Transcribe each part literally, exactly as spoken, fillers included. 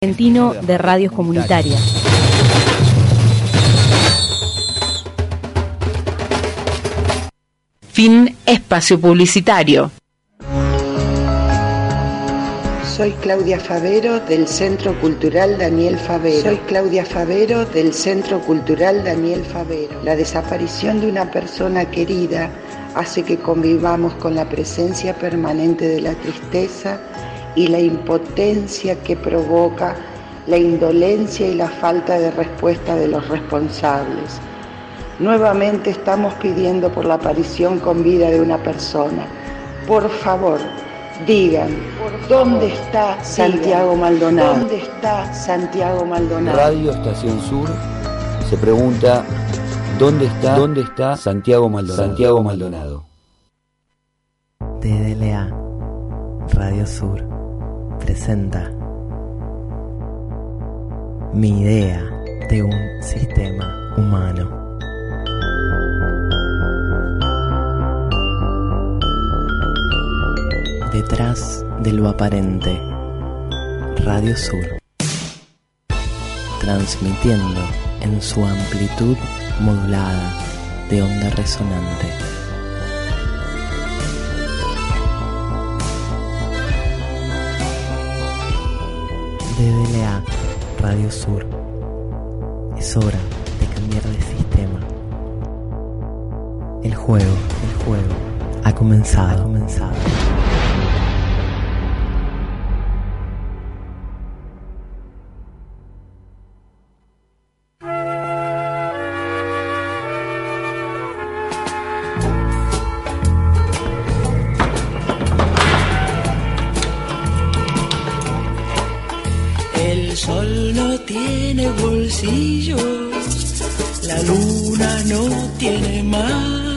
Argentino de Radios Comunitarias. Fin espacio publicitario. Soy Claudia Favero del Centro Cultural Daniel Favero. Soy Claudia Favero del Centro Cultural Daniel Favero. La desaparición de una persona querida hace que convivamos con la presencia permanente de la tristeza y la impotencia que provoca la indolencia y la falta de respuesta de los responsables. Nuevamente estamos pidiendo por la aparición con vida de una persona. Por favor, digan, ¿dónde está Santiago Maldonado? ¿Dónde está Santiago Maldonado? Radio Estación Sur se pregunta, ¿dónde está, dónde está Santiago Maldonado? Santiago Maldonado. D D L A Radio Sur presenta Mi idea de un sistema humano. Detrás de lo aparente, Radio Sur, transmitiendo en su amplitud modulada de onda resonante. D D L A Radio Sur. Es hora de cambiar de sistema. El juego, el juego ha comenzado, ha comenzado. El sol no tiene bolsillos, la luna no tiene mar,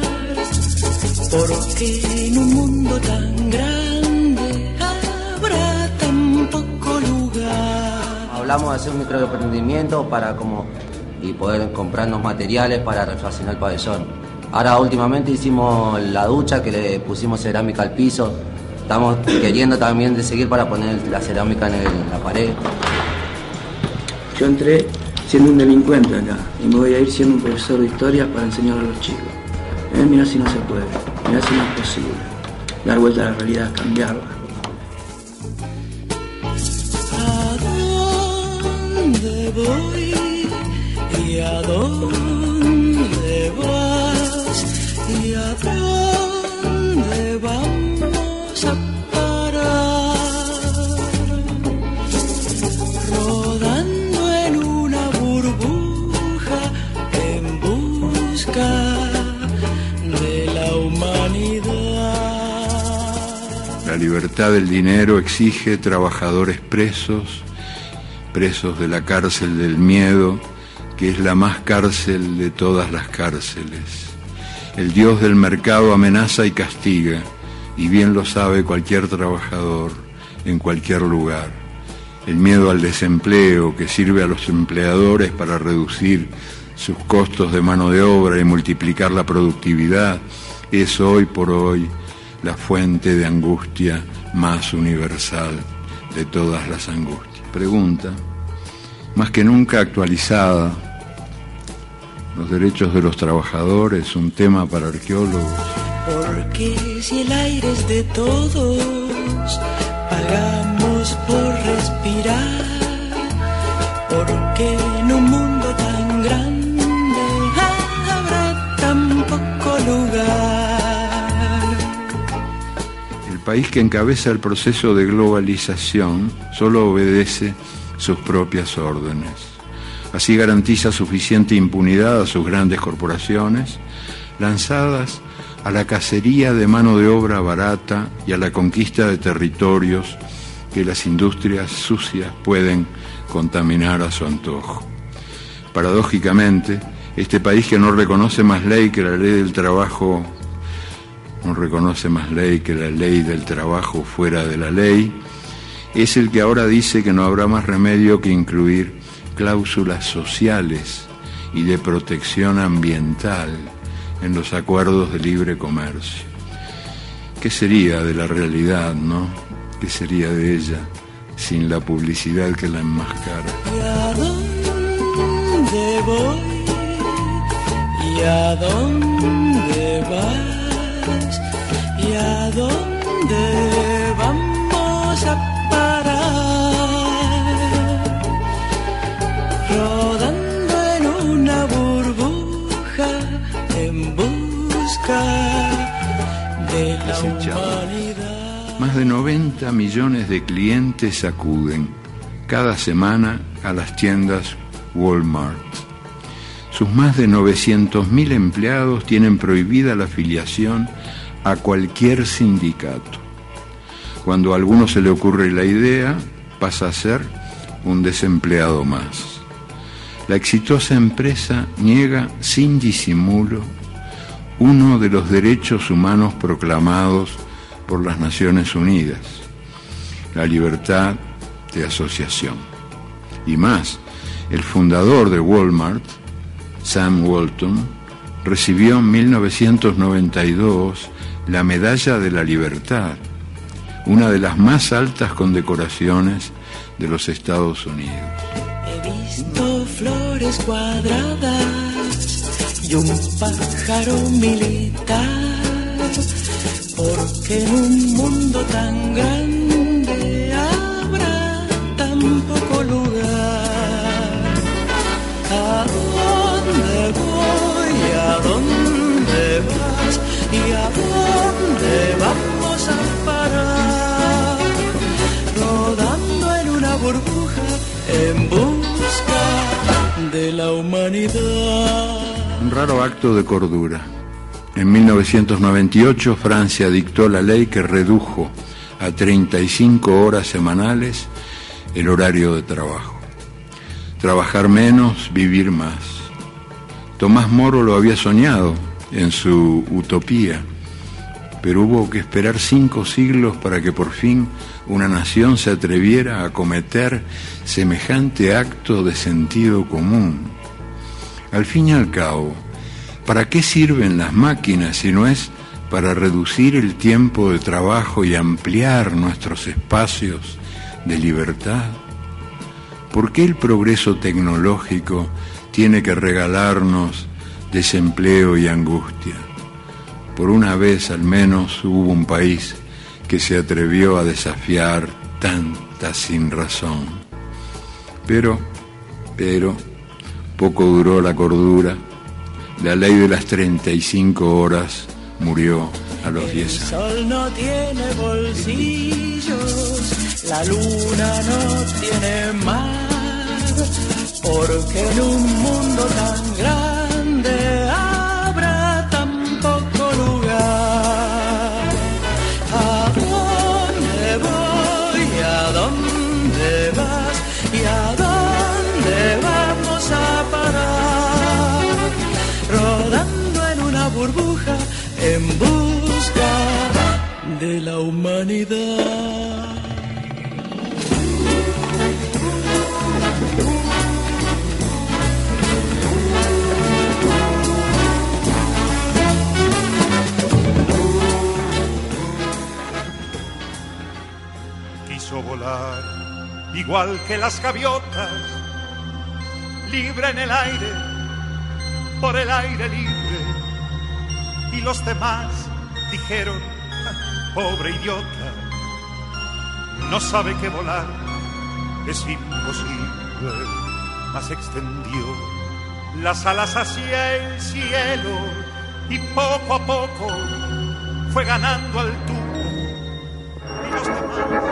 porque en un mundo tan grande habrá tan poco lugar. Hablamos de hacer un microemprendimiento para como y poder comprarnos materiales para refaccionar el pabellón. Ahora últimamente hicimos la ducha, que le pusimos cerámica al piso. Estamos queriendo también de seguir para poner la cerámica en, el, en la pared. Yo entré siendo un delincuente acá y me voy a ir siendo un profesor de historia para enseñar a los chicos. Eh, mirá si no se puede, mirá si no es posible. Dar vuelta a la realidad, cambiarla. ¿A dónde voy? ¿Y a dónde vas? ¿Y a dónde vamos a parar? Rodando en una burbuja en busca de la humanidad. La libertad del dinero exige trabajadores presos, presos de la cárcel del miedo, que es la más cárcel de todas las cárceles. El dios del mercado amenaza y castiga, y bien lo sabe cualquier trabajador en cualquier lugar. El miedo al desempleo, que sirve a los empleadores para reducir sus costos de mano de obra y multiplicar la productividad, es hoy por hoy la fuente de angustia más universal de todas las angustias. Pregunta, más que nunca actualizada: los derechos de los trabajadores, un tema para arqueólogos. Porque si el aire es de todos, pagamos por respirar. Porque en un mundo tan grande habrá tan poco lugar. El país que encabeza el proceso de globalización solo obedece sus propias órdenes. Así garantiza suficiente impunidad a sus grandes corporaciones, lanzadas a la cacería de mano de obra barata y a la conquista de territorios que las industrias sucias pueden contaminar a su antojo. Paradójicamente, este país que no reconoce más ley que la ley del trabajo, no reconoce más ley que la ley del trabajo fuera de la ley, es el que ahora dice que no habrá más remedio que incluir cláusulas sociales y de protección ambiental en los acuerdos de libre comercio. ¿Qué sería de la realidad, no? ¿Qué sería de ella sin la publicidad que la enmascara. ¿Y a dónde voy? ¿Y a dónde vas? ¿Y a dónde vamos a parar? Rodando en una burbuja en busca de la humanidad. Más de noventa millones de clientes acuden cada semana a las tiendas Walmart. Sus más de novecientos mil empleados tienen prohibida la afiliación a cualquier sindicato. Cuando a alguno se le ocurre la idea, pasa a ser un desempleado más. La exitosa empresa niega sin disimulo uno de los derechos humanos proclamados por las Naciones Unidas, la libertad de asociación. Y más, el fundador de Walmart, Sam Walton, recibió en mil novecientos noventa y dos la Medalla de la Libertad, una de las más altas condecoraciones de los Estados Unidos. He visto flores cuadradas y un pájaro militar, porque en un mundo tan grande habrá tan poco lugar. ¿A dónde voy? ¿A dónde vas? ¿Y a dónde vamos a parar? Rodando en una burbuja en busca de la humanidad. Un raro acto de cordura. En mil novecientos noventa y ocho, Francia dictó la ley que redujo a treinta y cinco horas semanales el horario de trabajo. Trabajar menos, vivir más. Tomás Moro lo había soñado en su utopía, pero hubo que esperar cinco siglos para que por fin una nación se atreviera a cometer semejante acto de sentido común. Al fin y al cabo, ¿para qué sirven las máquinas si no es para reducir el tiempo de trabajo y ampliar nuestros espacios de libertad? ¿Por qué el progreso tecnológico tiene que regalarnos desempleo y angustia? Por una vez al menos hubo un país que se atrevió a desafiar tanta sinrazón. Pero, pero, poco duró la cordura. La ley de las treinta y cinco horas murió a los diez años. El sol no tiene bolsillos, la luna no tiene mar, porque en un mundo tan grande habrá tan poco lugar. ¿A dónde voy? ¿A dónde vas? ¿Y a dónde vamos a parar? Rodando en una burbuja en busca de la humanidad. Quiso volar igual que las gaviotas, libre en el aire, por el aire libre, y los demás dijeron, pobre idiota, no sabe que volar es imposible, mas extendió las alas hacia el cielo y poco a poco fue ganando altura, y los demás...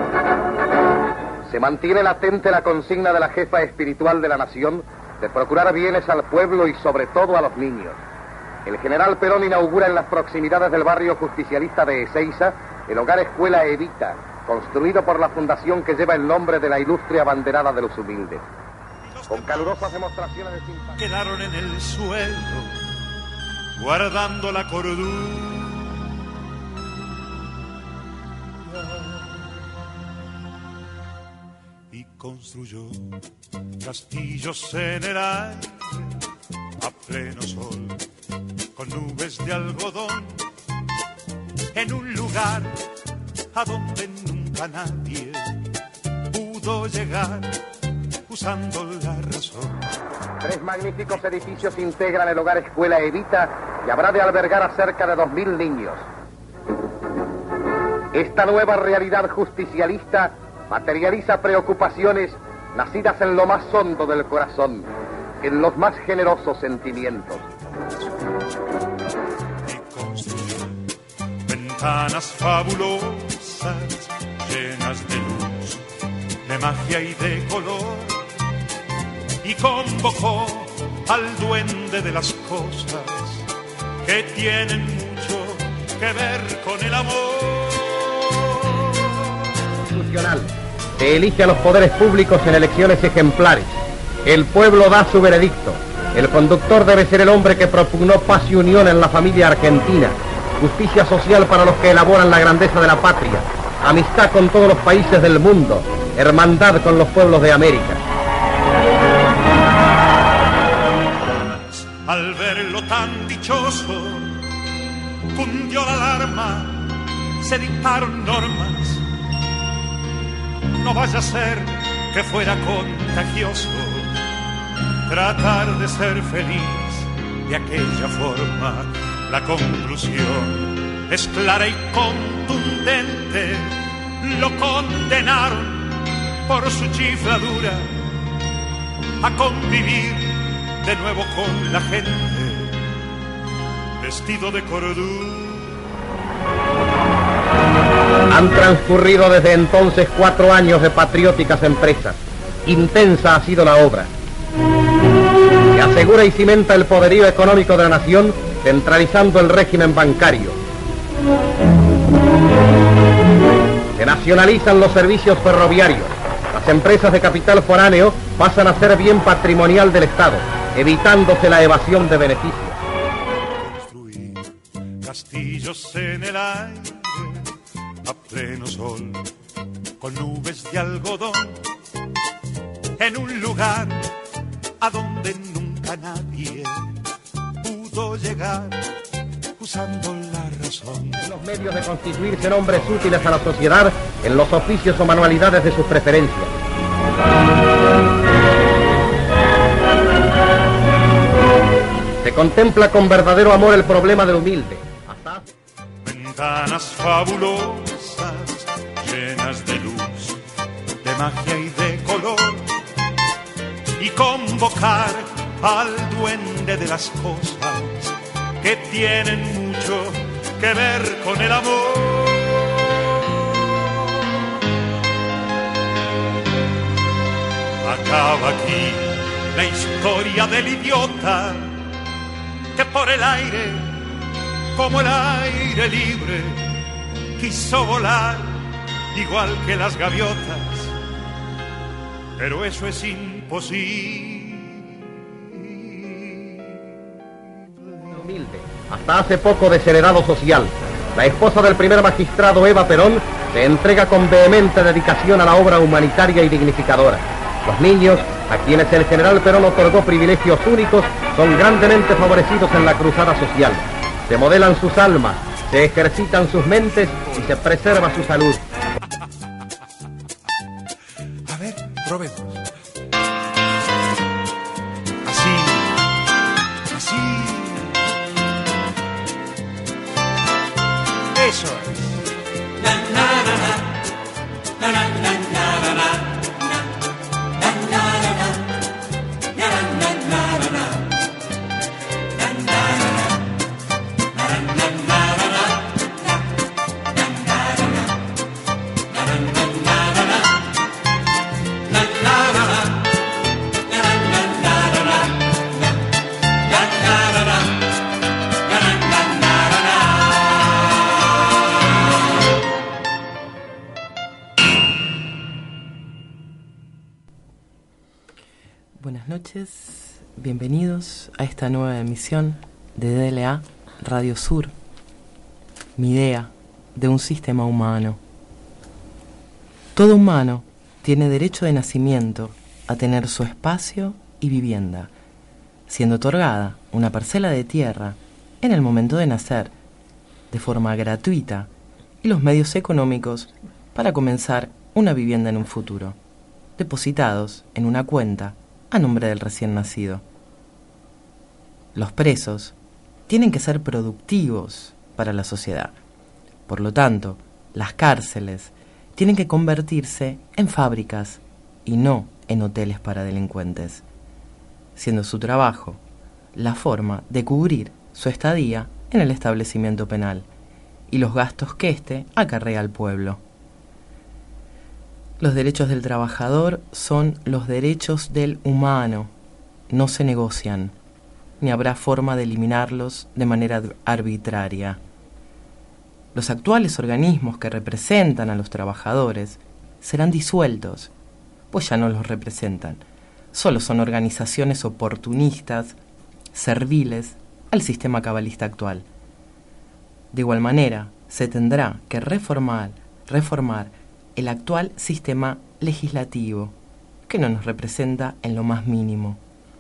Se mantiene latente la consigna de la jefa espiritual de la nación de procurar bienes al pueblo y sobre todo a los niños. El general Perón inaugura en las proximidades del barrio justicialista de Ezeiza el hogar escuela Evita, construido por la fundación que lleva el nombre de la ilustre abanderada de los humildes. Con calurosas demostraciones de simpatía quedaron en el suelo, guardando la cordura. Y construyó castillos en el aire a pleno sol, con nubes de algodón, en un lugar a donde nunca nadie pudo llegar usando la razón. Tres magníficos edificios integran el hogar Escuela Evita y habrá de albergar a cerca de dos mil niños. Esta nueva realidad justicialista materializa preocupaciones nacidas en lo más hondo del corazón, en los más generosos sentimientos. Y construyó ventanas fabulosas, llenas de luz, de magia y de color, y convocó al duende de las cosas que tienen mucho que ver con el amor. Constitucional. Se elige a los poderes públicos en elecciones ejemplares. El pueblo da su veredicto. El conductor debe ser el hombre que propugnó paz y unión en la familia argentina, justicia social para los que elaboran la grandeza de la patria, amistad con todos los países del mundo, hermandad con los pueblos de América. Al verlo tan dichoso, cundió la alarma, se dictaron normas. No vaya a ser que fuera contagioso tratar de ser feliz de aquella forma. La conclusión es clara y contundente. Lo condenaron por su chifladura a convivir de nuevo con la gente, vestido de cordura. Han transcurrido desde entonces cuatro años de patrióticas empresas. Intensa ha sido la obra. Se asegura y cimenta el poderío económico de la nación, centralizando el régimen bancario. Se nacionalizan los servicios ferroviarios. Las empresas de capital foráneo pasan a ser bien patrimonial del Estado, evitándose la evasión de beneficios. Construir castillos en el aire a pleno sol, con nubes de algodón, en un lugar a donde nunca nadie pudo llegar usando la razón. En los medios de constituirse en hombres útiles a la sociedad en los oficios o manualidades de sus preferencias. Se contempla con verdadero amor el problema del humilde. Hasta... Ventanas fabulosas, llenas de luz, de magia y de color, y convocar al duende de las cosas que tienen mucho que ver con el amor. Acaba aquí la historia del idiota que por el aire, como el aire libre, quiso volar igual que las gaviotas, pero eso es imposible. Humilde, hasta hace poco desheredado social, la esposa del primer magistrado Eva Perón se entrega con vehemente dedicación a la obra humanitaria y dignificadora. Los niños, a quienes el general Perón otorgó privilegios únicos, son grandemente favorecidos en la cruzada social. Se modelan sus almas, se ejercitan sus mentes y se preserva su salud. A ver, probemos. Así, así. Eso es. Na, na, na, na, na, na, na, na, na. Buenas noches, bienvenidos a esta nueva emisión de D L A Radio Sur, mi idea de un sistema humano. Todo humano tiene derecho de nacimiento a tener su espacio y vivienda, siendo otorgada una parcela de tierra en el momento de nacer, de forma gratuita, y los medios económicos para comenzar una vivienda en un futuro. depositados en una cuenta a nombre del recién nacido. Los presos tienen que ser productivos para la sociedad. Por lo tanto, las cárceles tienen que convertirse en fábricas y no en hoteles para delincuentes, siendo su trabajo la forma de cubrir su estadía en el establecimiento penal y los gastos que éste acarrea al pueblo. Los derechos del trabajador son los derechos del humano, no se negocian, ni habrá forma de eliminarlos de manera arbitraria. Los actuales organismos que representan a los trabajadores serán disueltos, pues ya no los representan. Solo son organizaciones oportunistas, serviles al sistema cabalista actual. De igual manera, se tendrá que reformar, reformar el actual sistema legislativo, que no nos representa en lo más mínimo.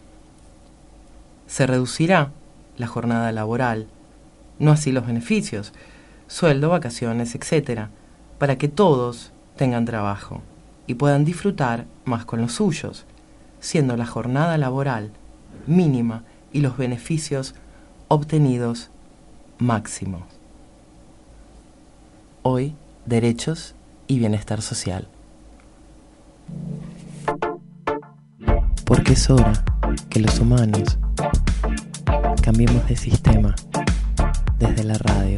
Se reducirá la jornada laboral, no así los beneficios, sueldo, vacaciones, etcétera, para que todos tengan trabajo y puedan disfrutar más con los suyos, siendo la jornada laboral mínima y los beneficios obtenidos máximos. Hoy, derechos y bienestar social. Porque es hora que los humanos cambiemos de sistema desde la radio.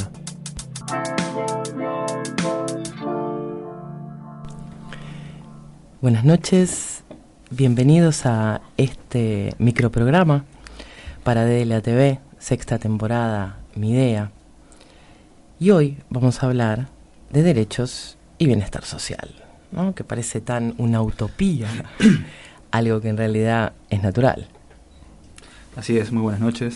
Buenas noches, bienvenidos a este microprograma para D L A T V, sexta temporada, Mi Idea. Y hoy vamos a hablar de derechos y bienestar social, ¿no? Que parece tan una utopía, algo que en realidad es natural. Así es, muy buenas noches.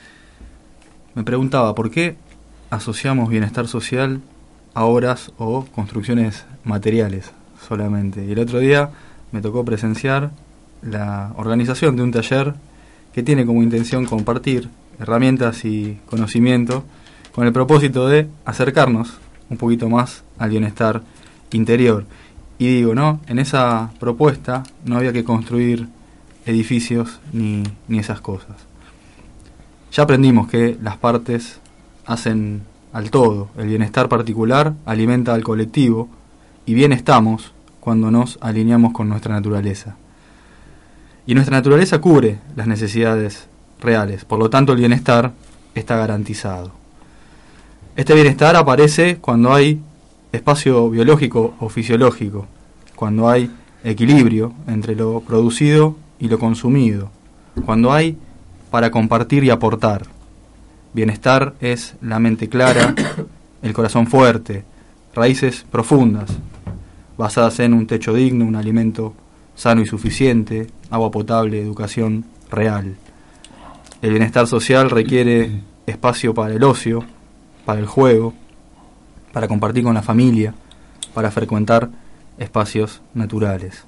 Me preguntaba, ¿por qué asociamos bienestar social a obras o construcciones materiales solamente? Y el otro día me tocó presenciar la organización de un taller que tiene como intención compartir herramientas y conocimiento con el propósito de acercarnos un poquito más al bienestar interior. Y digo, no, en esa propuesta no había que construir edificios ni, ni esas cosas. Ya aprendimos que las partes hacen al todo, el bienestar particular alimenta al colectivo y bien estamos cuando nos alineamos con nuestra naturaleza. Y nuestra naturaleza cubre las necesidades reales, por lo tanto el bienestar está garantizado. Este bienestar aparece cuando hay espacio biológico o fisiológico, cuando hay equilibrio entre lo producido y lo consumido, cuando hay para compartir y aportar. Bienestar es la mente clara, el corazón fuerte, raíces profundas, basadas en un techo digno, un alimento sano y suficiente, agua potable, educación real. El bienestar social requiere espacio para el ocio, para el juego, para compartir con la familia, para frecuentar espacios naturales.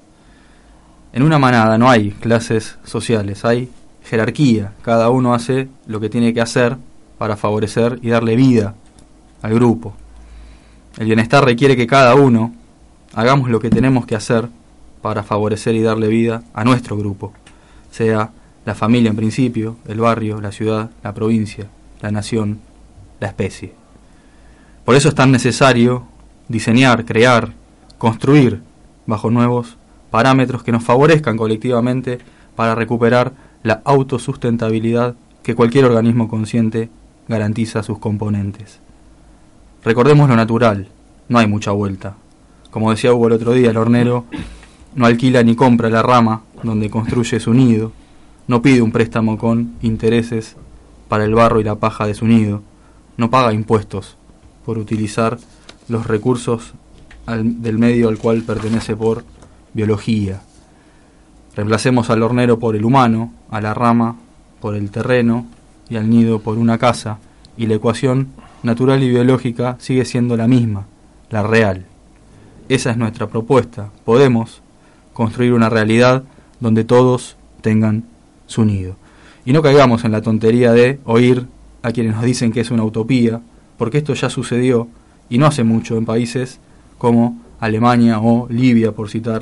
En una manada no hay clases sociales, hay jerarquía. Cada uno hace lo que tiene que hacer para favorecer y darle vida al grupo. El bienestar requiere que cada uno hagamos lo que tenemos que hacer para favorecer y darle vida a nuestro grupo, sea la familia en principio, el barrio, la ciudad, la provincia, la nación, la especie. Por eso es tan necesario diseñar, crear, construir bajo nuevos parámetros que nos favorezcan colectivamente para recuperar la autosustentabilidad que cualquier organismo consciente garantiza a sus componentes. Recordemos lo natural, no hay mucha vuelta. Como decía Hugo el otro día, el hornero no alquila ni compra la rama donde construye su nido, no pide un préstamo con intereses para el barro y la paja de su nido, no paga impuestos por utilizar los recursos al, del medio al cual pertenece por biología. Reemplacemos al hornero por el humano, a la rama por el terreno y al nido por una casa, y la ecuación natural y biológica sigue siendo la misma, la real. Esa es nuestra propuesta. Podemos construir una realidad donde todos tengan su nido. Y no caigamos en la tontería de oír a quienes nos dicen que es una utopía, porque esto ya sucedió, y no hace mucho, en países como Alemania o Libia, por citar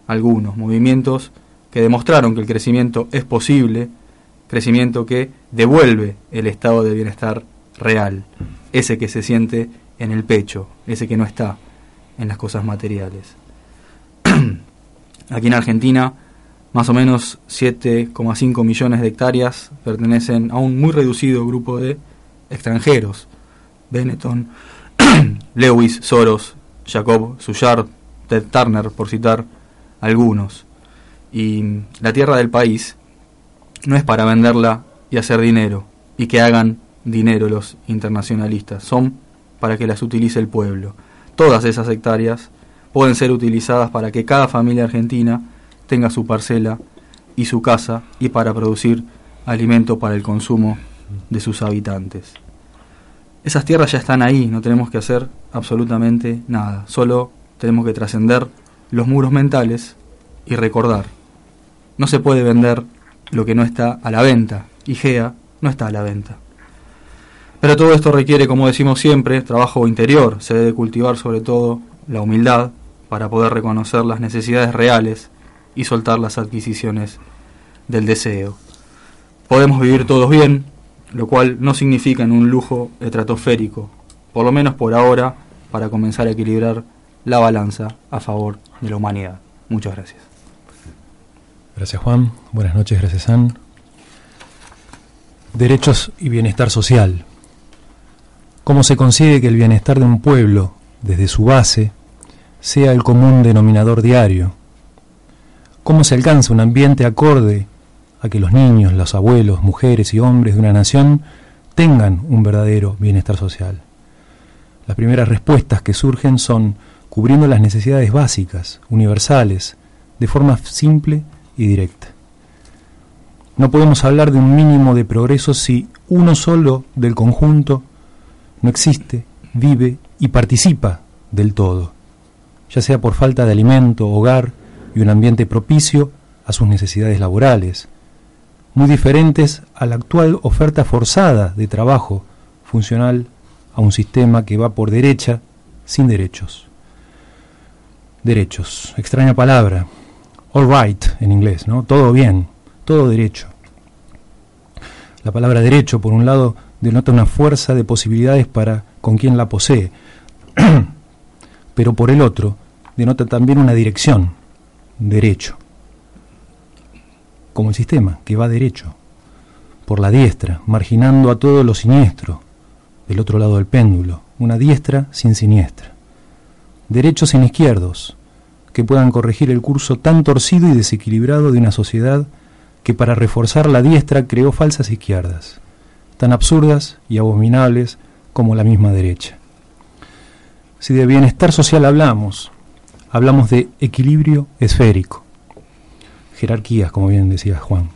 algunos movimientos que demostraron que el crecimiento es posible, crecimiento que devuelve el estado de bienestar real, ese que se siente en el pecho, ese que no está en las cosas materiales. Aquí en Argentina, más o menos siete coma cinco millones de hectáreas pertenecen a un muy reducido grupo de extranjeros: Benetton, Lewis, Soros, Jacob Sullard, Ted Turner, por citar algunos. Y la tierra del país no es para venderla y hacer dinero, y que hagan dinero los internacionalistas, son para que las utilice el pueblo. Todas esas hectáreas pueden ser utilizadas para que cada familia argentina tenga su parcela y su casa, y para producir alimento para el consumo de sus habitantes. Esas tierras ya están ahí, no tenemos que hacer absolutamente nada, solo tenemos que trascender los muros mentales y recordar. No se puede vender lo que no está a la venta, y Gea no está a la venta. Pero todo esto requiere, como decimos siempre, trabajo interior. Se debe cultivar sobre todo la humildad para poder reconocer las necesidades reales y soltar las adquisiciones del deseo. Podemos vivir todos bien, lo cual no significa en un lujo estratosférico, por lo menos por ahora, para comenzar a equilibrar la balanza a favor de la humanidad. Muchas gracias. Gracias, Juan. Buenas noches, gracias, Ann. Derechos y bienestar social. ¿Cómo se consigue que el bienestar de un pueblo, desde su base, sea el común denominador diario? ¿Cómo se alcanza un ambiente acorde a que los niños, los abuelos, mujeres y hombres de una nación tengan un verdadero bienestar social? Las primeras respuestas que surgen son cubriendo las necesidades básicas, universales, de forma simple y directa. No podemos hablar de un mínimo de progreso si uno solo del conjunto no existe, vive y participa del todo, ya sea por falta de alimento, hogar y un ambiente propicio a sus necesidades laborales, muy diferentes a la actual oferta forzada de trabajo funcional a un sistema que va por derecha sin derechos. Derechos, extraña palabra, all right en inglés, ¿no? Todo bien, todo derecho. La palabra derecho, por un lado, denota una fuerza de posibilidades para con quien la posee, pero por el otro, denota también una dirección, derecho, como el sistema, que va derecho, por la diestra, marginando a todo lo siniestro, del otro lado del péndulo, una diestra sin siniestra. Derechos sin izquierdos, que puedan corregir el curso tan torcido y desequilibrado de una sociedad que para reforzar la diestra creó falsas izquierdas, tan absurdas y abominables como la misma derecha. Si de bienestar social hablamos, hablamos de equilibrio esférico, jerarquías, como bien decía Juan,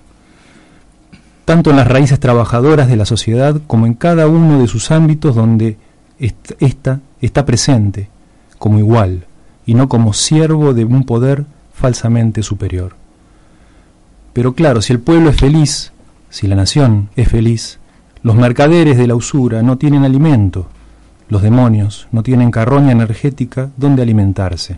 tanto en las raíces trabajadoras de la sociedad como en cada uno de sus ámbitos donde ésta está presente como igual y no como siervo de un poder falsamente superior. Pero claro, si el pueblo es feliz, si la nación es feliz, los mercaderes de la usura no tienen alimento, los demonios no tienen carroña energética donde alimentarse.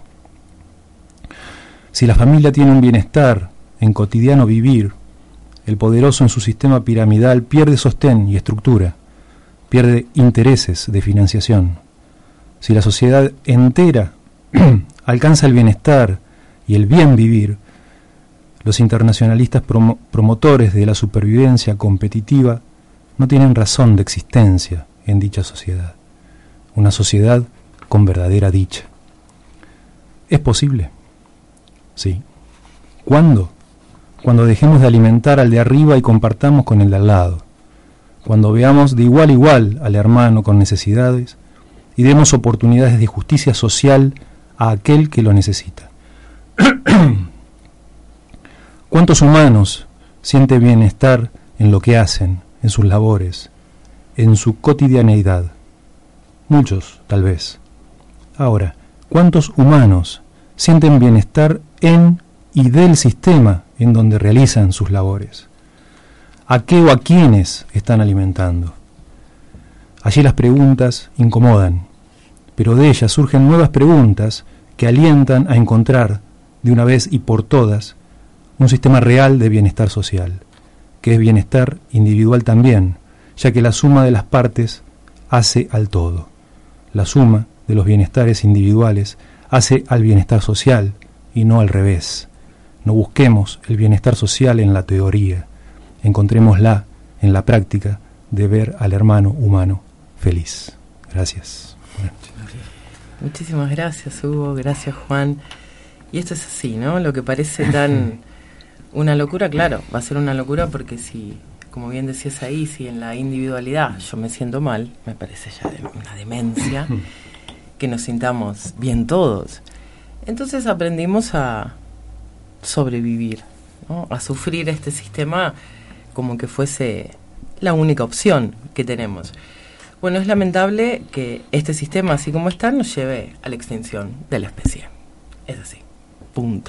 Si la familia tiene un bienestar en cotidiano vivir, el poderoso en su sistema piramidal pierde sostén y estructura, pierde intereses de financiación. Si la sociedad entera alcanza el bienestar y el bien vivir, los internacionalistas promo- promotores de la supervivencia competitiva no tienen razón de existencia en dicha sociedad, una sociedad con verdadera dicha. ¿Es posible? Sí. ¿Cuándo? Cuando dejemos de alimentar al de arriba y compartamos con el de al lado, cuando veamos de igual a igual al hermano con necesidades y demos oportunidades de justicia social a aquel que lo necesita. ¿Cuántos humanos sienten bienestar en lo que hacen, en sus labores, en su cotidianeidad? Muchos, tal vez. Ahora, ¿cuántos humanos sienten bienestar en y del sistema en donde realizan sus labores? ¿A qué o a quiénes están alimentando? Allí las preguntas incomodan, pero de ellas surgen nuevas preguntas que alientan a encontrar de una vez y por todas, un sistema real de bienestar social, que es bienestar individual también, ya que la suma de las partes hace al todo. La suma de los bienestares individuales hace al bienestar social y no al revés. No busquemos el bienestar social en la teoría, encontrémosla en la práctica de ver al hermano humano feliz. Gracias. Muchísimas gracias, Hugo, gracias, Juan. Y esto es así, ¿no? Lo que parece tan una locura, claro, va a ser una locura porque si, como bien decías ahí, si en la individualidad yo me siento mal, me parece ya de una demencia, que nos sintamos bien todos. Entonces aprendimos a sobrevivir, ¿no? A sufrir este sistema como que fuese la única opción que tenemos. Bueno, es lamentable que este sistema, así como está, nos lleve a la extinción de la especie. Es así, punto.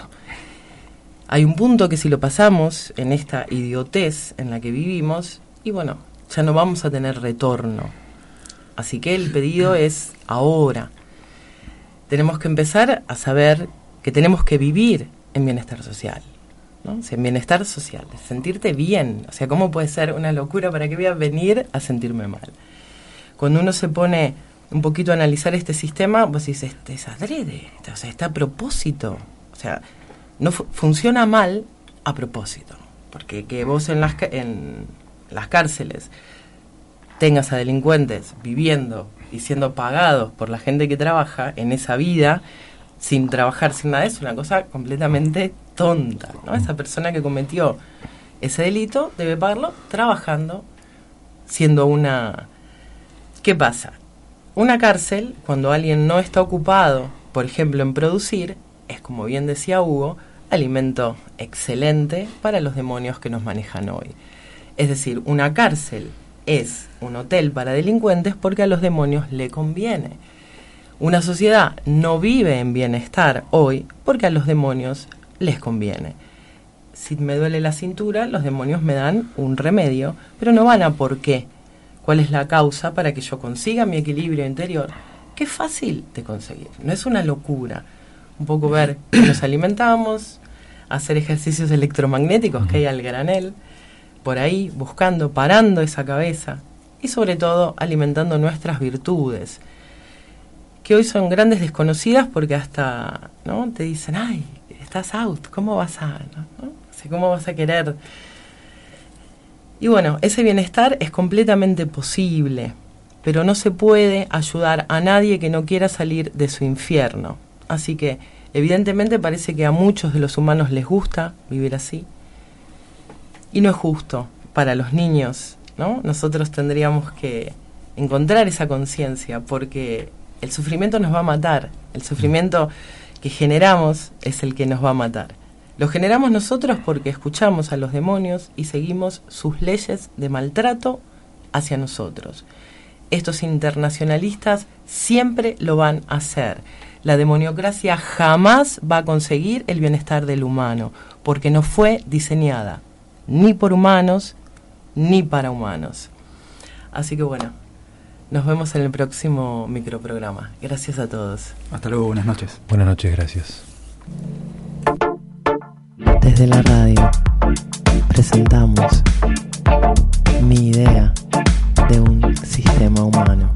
Hay un punto que si lo pasamos en esta idiotez en la que vivimos, y bueno, ya no vamos a tener retorno. Así que el pedido es ahora. Tenemos que empezar a saber que tenemos que vivir en bienestar social, ¿no? O sea, en bienestar social, sentirte bien. O sea, ¿cómo puede ser una locura para que voy a venir a sentirme mal? Cuando uno se pone un poquito a analizar este sistema, vos dices, este es adrede, o sea, está a propósito. O sea, no fu- funciona mal a propósito. Porque que vos en las, ca- en las cárceles tengas a delincuentes viviendo y siendo pagados por la gente que trabaja en esa vida, sin trabajar, sin nada, es una cosa completamente tonta, ¿no? Esa persona que cometió ese delito debe pagarlo trabajando, siendo una... ¿Qué pasa? Una cárcel, cuando alguien no está ocupado, por ejemplo, en producir, es, como bien decía Hugo, alimento excelente para los demonios que nos manejan hoy. Es decir, una cárcel es un hotel para delincuentes porque a los demonios le conviene. Una sociedad no vive en bienestar hoy porque a los demonios les conviene. Si me duele la cintura, los demonios me dan un remedio, pero no van a por qué. ¿Cuál es la causa para que yo consiga mi equilibrio interior? Que es fácil de conseguir, no es una locura. Un poco ver que nos alimentamos, hacer ejercicios electromagnéticos que hay al granel, por ahí buscando, parando esa cabeza y sobre todo alimentando nuestras virtudes, que hoy son grandes desconocidas porque hasta, ¿no?, te dicen, ay, estás out, ¿cómo vas a, no? ¿no? O sea, ¿cómo vas a querer? Y bueno, ese bienestar es completamente posible, pero no se puede ayudar a nadie que no quiera salir de su infierno. Así que, evidentemente, parece que a muchos de los humanos les gusta vivir así. Y no es justo para los niños, ¿no? Nosotros tendríamos que encontrar esa conciencia, porque el sufrimiento nos va a matar. El sufrimiento que generamos es el que nos va a matar. Lo generamos nosotros porque escuchamos a los demonios y seguimos sus leyes de maltrato hacia nosotros. Estos internacionalistas siempre lo van a hacer. La demoniocracia jamás va a conseguir el bienestar del humano, porque no fue diseñada ni por humanos ni para humanos. Así que bueno, nos vemos en el próximo microprograma. Gracias a todos. Hasta luego, buenas noches. Buenas noches, gracias. Desde la radio presentamos mi idea de un sistema humano.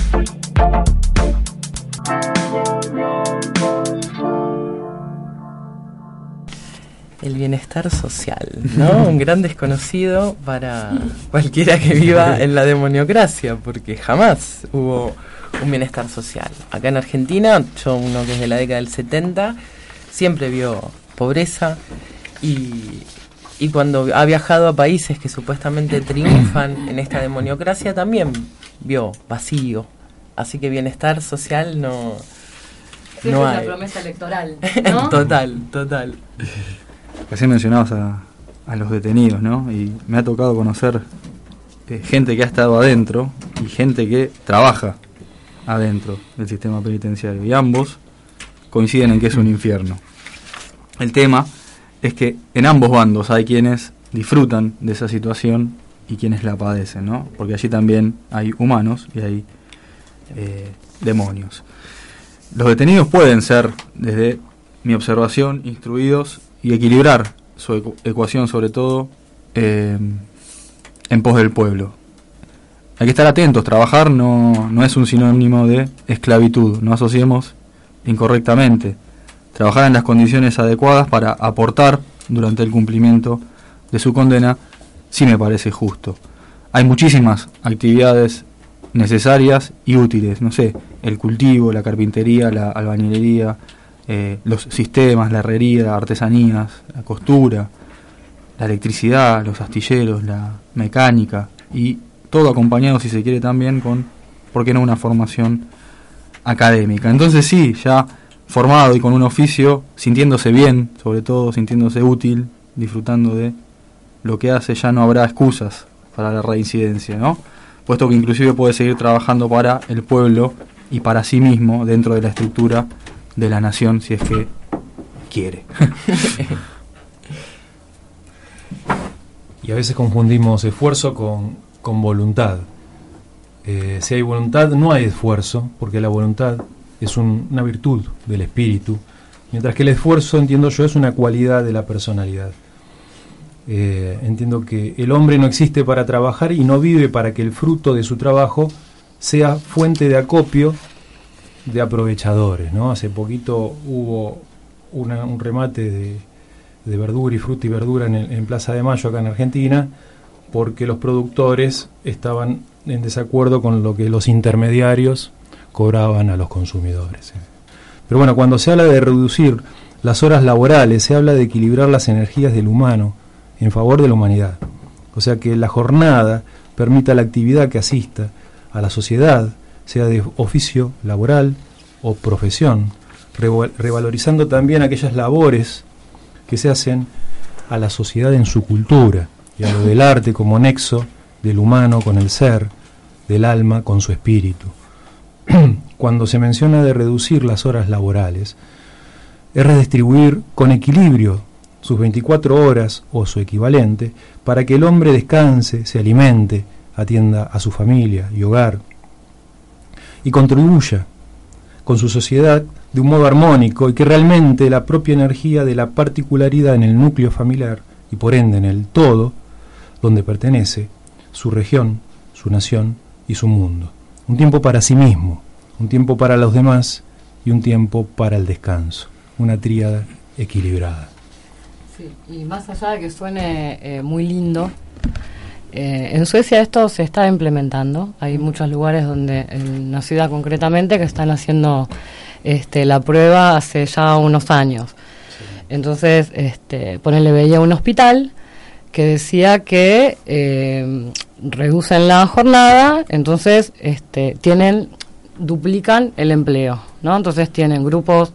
El bienestar social, ¿no? Un gran desconocido para cualquiera que viva en la demoniocracia, porque jamás hubo un bienestar social. Acá en Argentina, yo, uno que es de la década del setenta, siempre vio pobreza. Y, y cuando ha viajado a países que supuestamente triunfan en esta demoniocracia, también vio vacío. Así que bienestar social no, no hay. Es la promesa electoral, ¿no? Total, total. Recién mencionabas a, a los detenidos, ¿no? Y me ha tocado conocer eh, gente que ha estado adentro y gente que trabaja adentro del sistema penitenciario. Y ambos coinciden en que es un infierno. El tema es que en ambos bandos hay quienes disfrutan de esa situación y quienes la padecen, ¿no? Porque allí también hay humanos y hay eh, demonios. Los detenidos pueden ser desde mi observación, instruidos y equilibrar su ecu- ecuación sobre todo eh, en pos del pueblo. Hay que estar atentos, trabajar no, no es un sinónimo de esclavitud, no asociemos incorrectamente. Trabajar en las condiciones adecuadas para aportar durante el cumplimiento de su condena sí me parece justo. Hay muchísimas actividades necesarias y útiles, no sé, el cultivo, la carpintería, la albañilería, eh, los sistemas, la herrería, artesanías, la costura, la electricidad, los astilleros, la mecánica, y todo acompañado, si se quiere, también con, ¿por qué no?, una formación académica. Entonces sí, ya formado y con un oficio, sintiéndose bien, sobre todo sintiéndose útil, disfrutando de lo que hace, ya no habrá excusas para la reincidencia, ¿no? Puesto que inclusive puede seguir trabajando para el pueblo y para sí mismo dentro de la estructura de la nación, si es que quiere. Y a veces confundimos esfuerzo con, con voluntad. Eh, si hay voluntad, no hay esfuerzo, porque la voluntad es un, una virtud del espíritu, mientras que el esfuerzo, entiendo yo, es una cualidad de la personalidad. Eh, entiendo que el hombre no existe para trabajar y no vive para que el fruto de su trabajo sea fuente de acopio de aprovechadores, ¿no? Hace poquito hubo una, un remate de, de verdura y fruta y verdura en, el, en Plaza de Mayo, acá en Argentina, porque los productores estaban en desacuerdo con lo que los intermediarios cobraban a los consumidores. Pero bueno, cuando se habla de reducir las horas laborales, se habla de equilibrar las energías del humano en favor de la humanidad. O sea, que la jornada permita la actividad que asista a la sociedad, sea de oficio laboral o profesión, revalorizando también aquellas labores que se hacen a la sociedad en su cultura y a lo del arte como nexo del humano con el ser, del alma con su espíritu. Cuando se menciona de reducir las horas laborales, es redistribuir con equilibrio sus veinticuatro horas o su equivalente para que el hombre descanse, se alimente, atienda a su familia y hogar y contribuya con su sociedad de un modo armónico, y que realmente la propia energía de la particularidad en el núcleo familiar y por ende en el todo donde pertenece su región, su nación y su mundo. Un tiempo para sí mismo, un tiempo para los demás y un tiempo para el descanso. Una tríada equilibrada. Sí, y más allá de que suene eh, muy lindo, eh, en Suecia esto se está implementando. Hay muchos lugares donde, en una ciudad concretamente, que están haciendo este, la prueba hace ya unos años. Sí. Entonces, este, ponele, veía un hospital que decía que eh, reducen la jornada, entonces este, tienen, duplican el empleo, ¿no? Entonces tienen grupos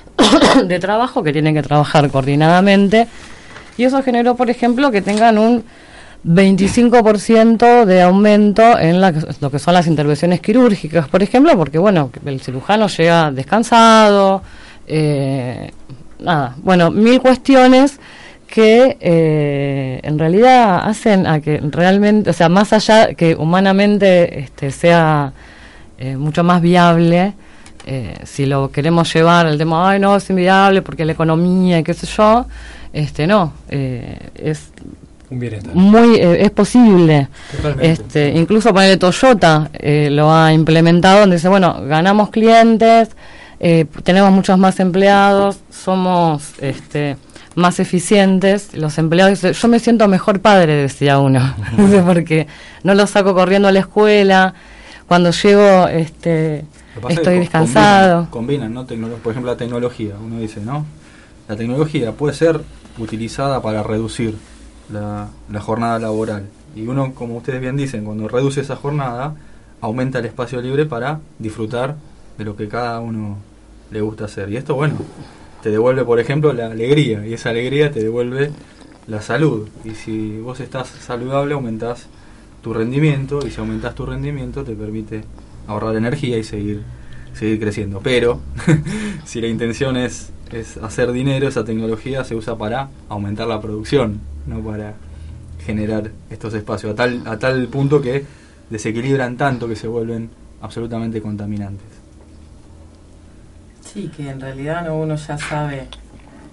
de trabajo que tienen que trabajar coordinadamente, y eso generó, por ejemplo, que tengan un veinticinco por ciento de aumento en la, lo que son las intervenciones quirúrgicas, por ejemplo, porque bueno, el cirujano llega descansado, eh, nada, bueno, mil cuestiones que eh, en realidad hacen a que realmente, o sea, más allá que humanamente este, sea eh, mucho más viable. Eh, si lo queremos llevar al tema, ay no, es inviable porque la economía y qué sé yo, este no, eh, es un bienestar. Muy, eh, es posible. Este, incluso ponerle Toyota eh, lo ha implementado, donde dice, bueno, ganamos clientes, eh, tenemos muchos más empleados, somos este más eficientes, los empleados, yo me siento mejor padre, decía uno, porque no lo saco corriendo a la escuela, cuando llego este estoy descansado. Combinan, combinan, ¿no? Tecnolo- por ejemplo, la tecnología. Uno dice, ¿no? La tecnología puede ser utilizada para reducir la, la jornada laboral. Y uno, como ustedes bien dicen, cuando reduce esa jornada, aumenta el espacio libre para disfrutar de lo que cada uno le gusta hacer. Y esto, bueno, te devuelve, por ejemplo, la alegría. Y esa alegría te devuelve la salud. Y si vos estás saludable, aumentás tu rendimiento. Y si aumentás tu rendimiento, te permite ahorrar energía y seguir seguir creciendo. Pero si la intención es, es hacer dinero, esa tecnología se usa para aumentar la producción, no para generar estos espacios, a tal, a tal punto que desequilibran tanto que se vuelven absolutamente contaminantes. Sí, que en realidad no, uno ya sabe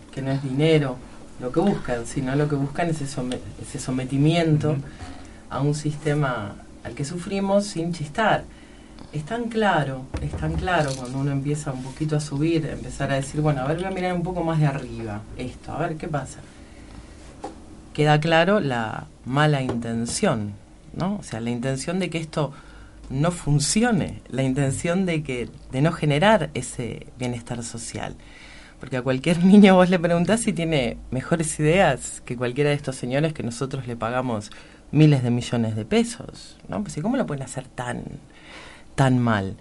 que no es dinero lo que buscan, sino lo que buscan es ese, somet- ese sometimiento uh-huh. a un sistema al que sufrimos sin chistar. Es tan claro, es tan claro cuando uno empieza un poquito a subir, empezar a decir, bueno, a ver, voy a mirar un poco más de arriba esto, a ver qué pasa. Queda claro la mala intención, ¿no? O sea, la intención de que esto no funcione, la intención de que de no generar ese bienestar social. Porque a cualquier niño vos le preguntás si tiene mejores ideas que cualquiera de estos señores que nosotros le pagamos miles de millones de pesos, ¿no? Pues ¿y cómo lo pueden hacer tan, tan mal?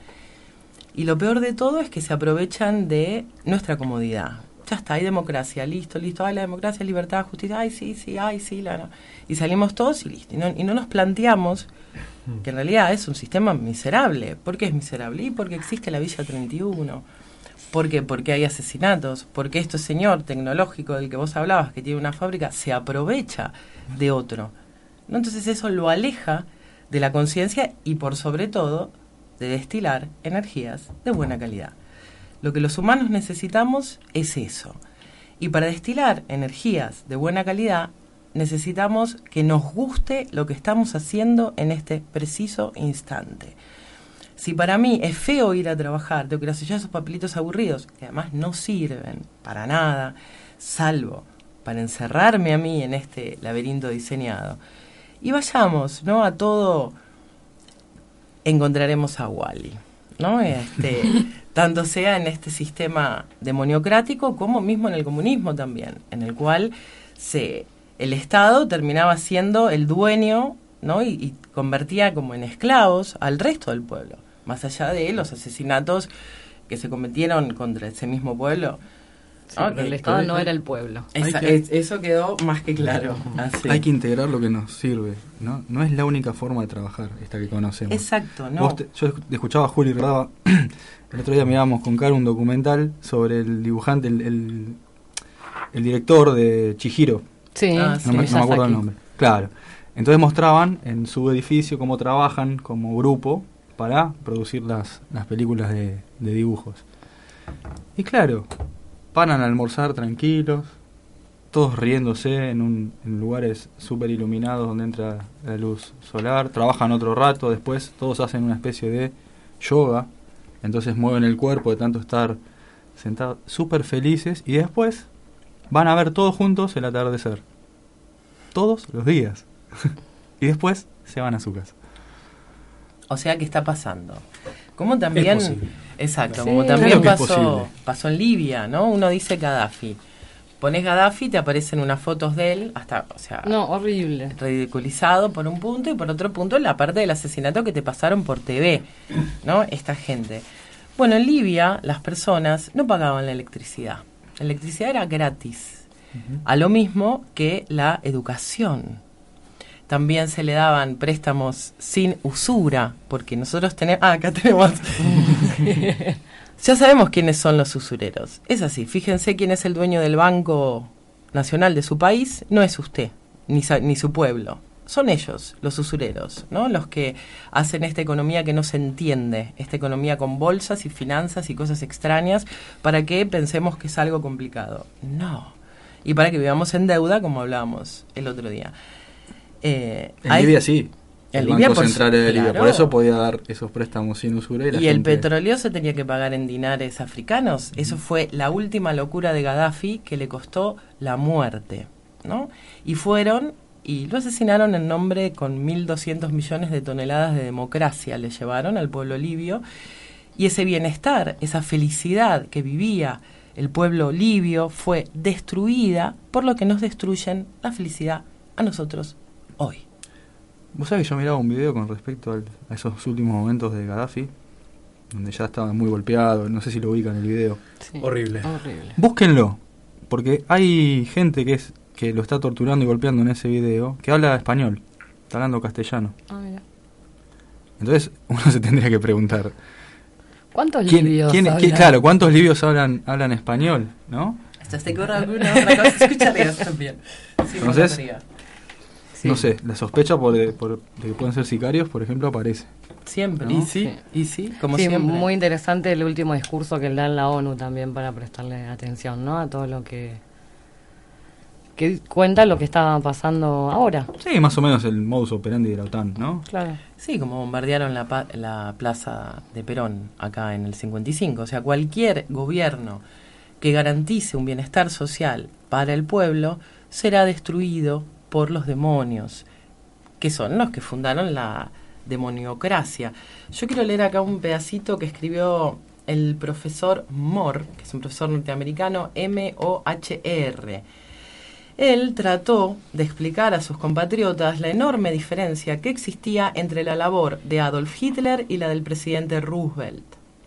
Y lo peor de todo es que se aprovechan de nuestra comodidad. Ya está, hay democracia, listo, listo, ay, la democracia, libertad, justicia, ay, sí, sí, ay, sí, la no. Y salimos todos y listo. Y no, y no nos planteamos que en realidad es un sistema miserable. ¿Por qué es miserable? Y porque existe la Villa treinta y uno. ¿Por qué? Porque hay asesinatos. Porque este señor tecnológico del que vos hablabas, que tiene una fábrica, se aprovecha de otro, ¿no? Entonces eso lo aleja de la conciencia y por sobre todo de destilar energías de buena calidad. Lo que los humanos necesitamos es eso. Y para destilar energías de buena calidad necesitamos que nos guste lo que estamos haciendo en este preciso instante. Si para mí es feo ir a trabajar, tengo que ir a sellar esos papelitos aburridos, que además no sirven para nada, salvo para encerrarme a mí en este laberinto diseñado. Y vayamos, ¿no? A todo encontraremos a Wall-E, ¿no? Este, tanto sea en este sistema demoniocrático como mismo en el comunismo también, en el cual se el Estado terminaba siendo el dueño, ¿no? Y, y convertía como en esclavos al resto del pueblo, más allá de los asesinatos que se cometieron contra ese mismo pueblo. Sí, ¿no? Pero el Estado no era el pueblo. Esa, que, es, eso quedó más que claro. Así. Hay que integrar lo que nos sirve, ¿no? No es la única forma de trabajar esta que conocemos. Exacto, ¿no? Vos te, yo escuchaba a Juli Raba, el otro día mirábamos con Caro un documental sobre el dibujante, el, el, el director de Chihiro. Sí, no, sí, me, no me acuerdo el nombre. Claro. Entonces mostraban en su edificio cómo trabajan como grupo para producir las, las películas de, de dibujos. Y claro, paran a almorzar tranquilos, todos riéndose en, un, en lugares súper iluminados donde entra la luz solar, trabajan otro rato, después todos hacen una especie de yoga, entonces mueven el cuerpo de tanto estar sentados, súper felices, y después van a ver todos juntos el atardecer, todos los días, y después se van a su casa. O sea, ¿qué está pasando? Como también, exacto, sí, como también claro pasó, pasó en Libia, ¿no? Uno dice Gaddafi, pones Gaddafi, te aparecen unas fotos de él, hasta, o sea, no, horrible, ridiculizado por un punto, y por otro punto la parte del asesinato que te pasaron por T V, ¿no? Esta gente. Bueno, en Libia las personas no pagaban la electricidad, la electricidad era gratis, uh-huh. A lo mismo que la educación. También se le daban préstamos sin usura, porque nosotros tenemos... Ah, acá tenemos... Ya sabemos quiénes son los usureros. Es así, fíjense quién es el dueño del Banco Nacional de su país. No es usted, ni, sa- ni su pueblo. Son ellos, los usureros, ¿no? Los que hacen esta economía que no se entiende, esta economía con bolsas y finanzas y cosas extrañas, para que pensemos que es algo complicado. No. Y para que vivamos en deuda, como hablábamos el otro día. Eh, en hay, Libia sí, en el Libia Banco por, Central de Libia, claro. por eso podía dar esos préstamos sin usura. Y, la y el gente... petróleo se tenía que pagar en dinares africanos. Eso fue la última locura de Gaddafi, que le costó la muerte, ¿no? Y fueron y lo asesinaron en nombre, con mil doscientos millones de toneladas de democracia le llevaron al pueblo libio, y ese bienestar, esa felicidad que vivía el pueblo libio fue destruida por lo que nos destruyen la felicidad a nosotros hoy. Vos sabés que yo miraba un video con respecto al, a esos últimos momentos de Gaddafi, donde ya estaba muy golpeado, no sé si lo ubican en el video. Sí, horrible. horrible. Búsquenlo, porque hay gente que es que lo está torturando y golpeando en ese video, que habla español, está hablando castellano. Ah, mira. Entonces uno se tendría que preguntar, ¿cuántos ¿quién, libios quién, hablan? quién, claro, ¿cuántos libios hablan hablan español, no? Hasta se corre alguna otra cosa, escucharías también. Sí, Entonces, sí. no sé, la sospecha por, de, por, de que pueden ser sicarios, por ejemplo, aparece. Siempre, ¿no? y sí, y sí, como sí, siempre. Muy interesante el último discurso que él da en la ONU también, para prestarle atención, ¿no? A todo lo que que cuenta lo que está pasando ahora. Sí, más o menos el modus operandi de la OTAN, ¿no? Claro. Sí, como bombardearon la, pa- la plaza de Perón acá en el cincuenta y cinco. O sea, cualquier gobierno que garantice un bienestar social para el pueblo será destruido por los demonios, que son los que fundaron la demoniocracia. Yo quiero leer acá un pedacito que escribió el profesor Moore, que es un profesor norteamericano, M O H R. Él trató de explicar a sus compatriotas la enorme diferencia que existía entre la labor de Adolf Hitler y la del presidente Roosevelt.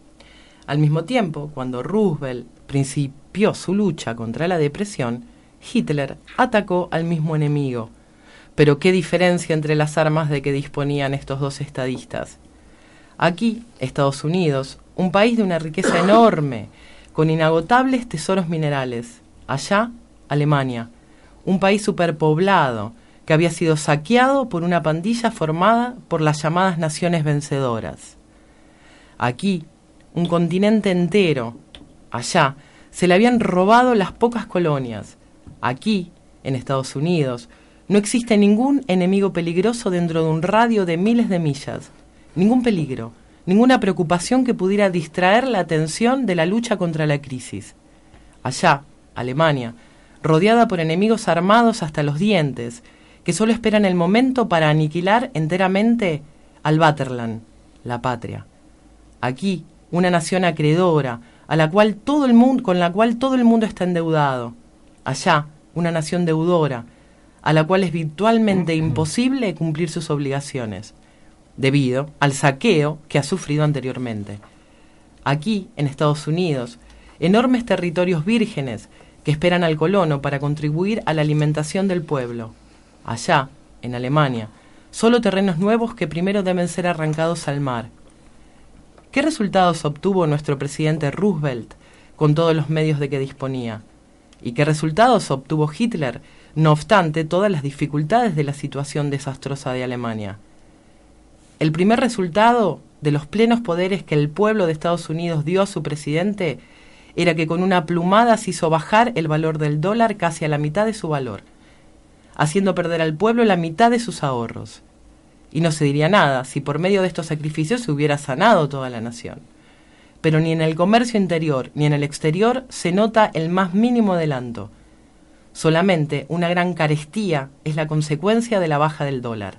Al mismo tiempo, cuando Roosevelt principió su lucha contra la depresión, Hitler atacó al mismo enemigo. Pero qué diferencia entre las armas de que disponían estos dos estadistas. Aquí, Estados Unidos, un país de una riqueza enorme, con inagotables tesoros minerales. Allá, Alemania, un país superpoblado que había sido saqueado por una pandilla formada por las llamadas naciones vencedoras. Aquí, un continente entero. Allá, se le habían robado las pocas colonias. Aquí, en Estados Unidos, no existe ningún enemigo peligroso dentro de un radio de miles de millas. Ningún peligro, ninguna preocupación que pudiera distraer la atención de la lucha contra la crisis. Allá, Alemania, rodeada por enemigos armados hasta los dientes, que solo esperan el momento para aniquilar enteramente al Vaterland, la patria. Aquí, una nación acreedora, a la cual todo el mundo, con la cual todo el mundo está endeudado. Allá, una nación deudora, a la cual es virtualmente imposible cumplir sus obligaciones, debido al saqueo que ha sufrido anteriormente. Aquí, en Estados Unidos, enormes territorios vírgenes que esperan al colono para contribuir a la alimentación del pueblo. Allá, en Alemania, solo terrenos nuevos que primero deben ser arrancados al mar. ¿Qué resultados obtuvo nuestro presidente Roosevelt con todos los medios de que disponía? ¿Y qué resultados obtuvo Hitler, no obstante todas las dificultades de la situación desastrosa de Alemania? El primer resultado de los plenos poderes que el pueblo de Estados Unidos dio a su presidente era que con una plumada se hizo bajar el valor del dólar casi a la mitad de su valor, haciendo perder al pueblo la mitad de sus ahorros. Y no se diría nada si por medio de estos sacrificios se hubiera sanado toda la nación. Pero ni en el comercio interior ni en el exterior se nota el más mínimo adelanto. Solamente una gran carestía es la consecuencia de la baja del dólar.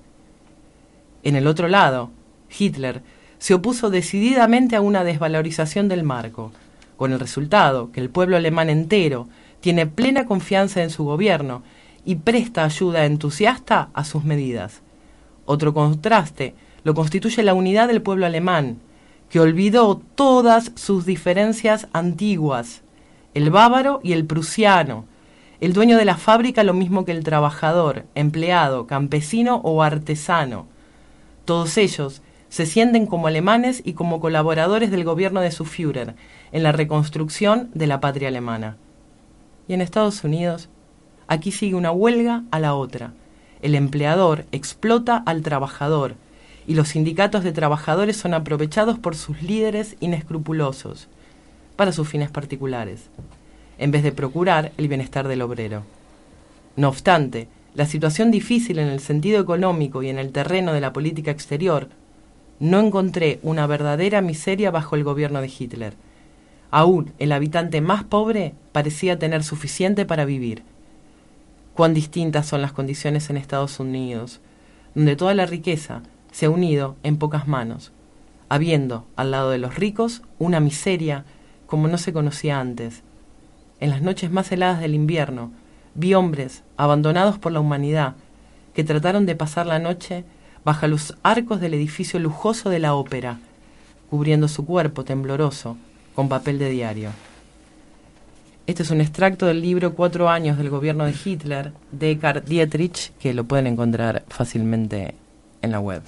En el otro lado, Hitler se opuso decididamente a una desvalorización del marco, con el resultado que el pueblo alemán entero tiene plena confianza en su gobierno y presta ayuda entusiasta a sus medidas. Otro contraste lo constituye la unidad del pueblo alemán, que olvidó todas sus diferencias antiguas, el bávaro y el prusiano, el dueño de la fábrica lo mismo que el trabajador, empleado, campesino o artesano. Todos ellos se sienten como alemanes y como colaboradores del gobierno de su Führer en la reconstrucción de la patria alemana. Y en Estados Unidos, aquí sigue una huelga a la otra. El empleador explota al trabajador y los sindicatos de trabajadores son aprovechados por sus líderes inescrupulosos para sus fines particulares, en vez de procurar el bienestar del obrero. No obstante, la situación difícil en el sentido económico y en el terreno de la política exterior, no encontré una verdadera miseria bajo el gobierno de Hitler. Aún el habitante más pobre parecía tener suficiente para vivir. Cuán distintas son las condiciones en Estados Unidos, donde toda la riqueza se ha unido en pocas manos, habiendo al lado de los ricos una miseria como no se conocía antes. En las noches más heladas del invierno, vi hombres abandonados por la humanidad que trataron de pasar la noche bajo los arcos del edificio lujoso de la ópera, cubriendo su cuerpo tembloroso con papel de diario. Este es un extracto del libro Cuatro años del gobierno de Hitler, de Eckhard Dietrich, que lo pueden encontrar fácilmente en la web.